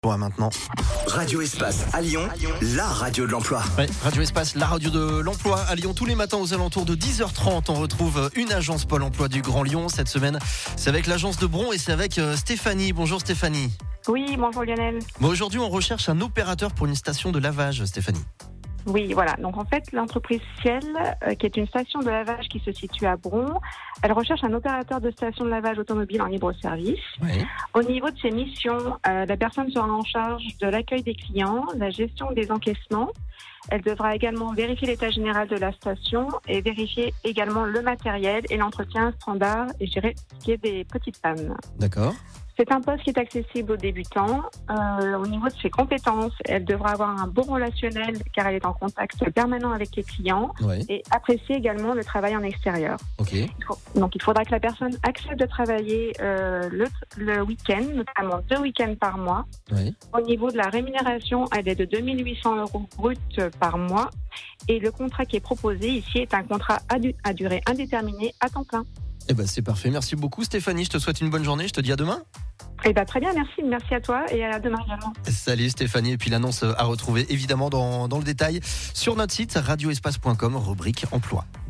Maintenant. Radio Espace à Lyon, la radio de l'emploi. Ouais, Radio Espace, la radio de l'emploi à Lyon. Tous les matins aux alentours de 10h30, on retrouve une agence Pôle emploi du Grand Lyon. Cette semaine, c'est avec l'agence de Bron et c'est avec Stéphanie. Bonjour Stéphanie. Oui, bonjour Lionel. Bon, aujourd'hui, on recherche un opérateur pour une station de lavage, Stéphanie. Oui, voilà. Donc en fait, l'entreprise Ciel, qui est une station de lavage qui se situe à Bron, elle recherche un opérateur de station de lavage automobile en libre service. Oui. Au niveau de ses missions, la personne sera en charge de l'accueil des clients, la gestion des encaissements. Elle devra également vérifier l'état général de la station et vérifier également le matériel et l'entretien standard et gérer ce qui est des petites pannes. D'accord. C'est un poste qui est accessible aux débutants. Au niveau de ses compétences, elle devra avoir un bon relationnel car elle est en contact permanent avec les clients Oui. et apprécier également le travail en extérieur. Ok. Donc il faudra que la personne accepte de travailler le week-end, notamment 2 week-ends par mois. Oui. Au niveau de la rémunération, elle est de 2 800 € brut par mois. Et le contrat qui est proposé ici est un contrat à durée indéterminée à temps plein. Eh ben, c'est parfait. Merci beaucoup Stéphanie. Je te souhaite une bonne journée. Je te dis à demain. Eh ben, très bien, merci. Merci à toi et à demain également. Salut Stéphanie. Et puis l'annonce à retrouver évidemment dans le détail sur notre site radioespace.com, rubrique emploi.